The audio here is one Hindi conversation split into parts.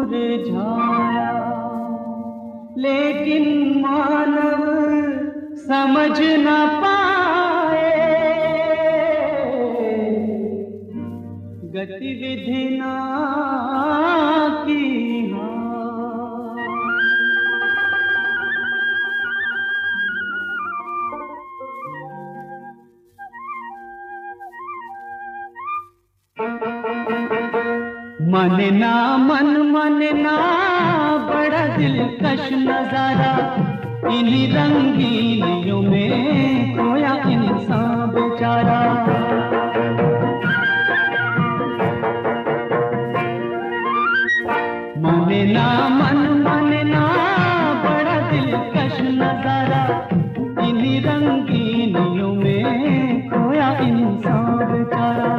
मुरझाया, लेकिन मानव समझ न पाए, गतिविधि ना की मन ना बड़ा दिलकश नजारा, इन्हीं रंगीनियों में खोया इंसान बेचारा। मन ना बड़ा दिलकश नजारा, इन्हीं रंगीनियों में खोया इंसान बेचारा।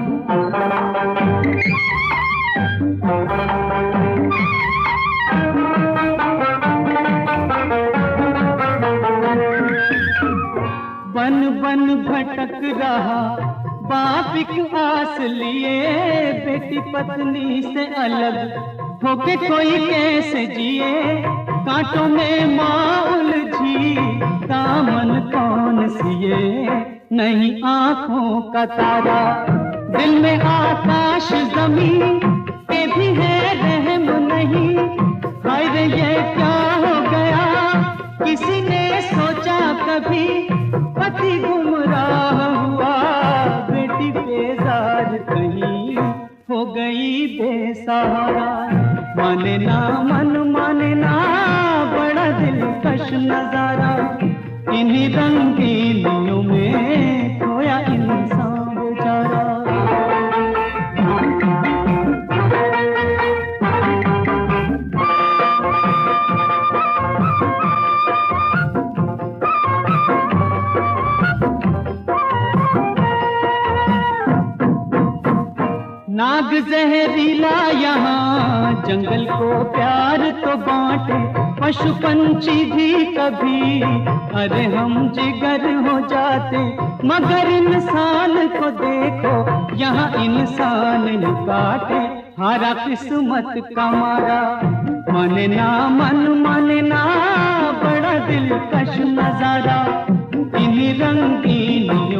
बन बन भटक रहा बाप की आस लिए, बेटी पत्नी से अलग होके कोई कैसे जिए। कांटों में माँ उलझी दामन कौन सिए, नहीं आंखों का तारा दिल में आकाश जमीन पे भी है रहम नहीं। हाय रे ये क्या हो गया, किसी ने सोचा कभी पति गुमराह हुआ, बेटी बेजार कहीं हो गई बेसहारा। माने ना बड़ा दिलकश नजारा, इन्हीं रंगीनियों में खोया इंसान बेचारा। नाग जहरीला यहाँ जंगल को प्यार तो बांटे, पशु पंछी भी कभी अरे हम जिगर हो जाते। मगर इंसान को देखो यहाँ इंसान ही काटे, हारा किस्मत का मारा। माने ना बड़ा दिलकश नजारा, इन्हीं रंगीन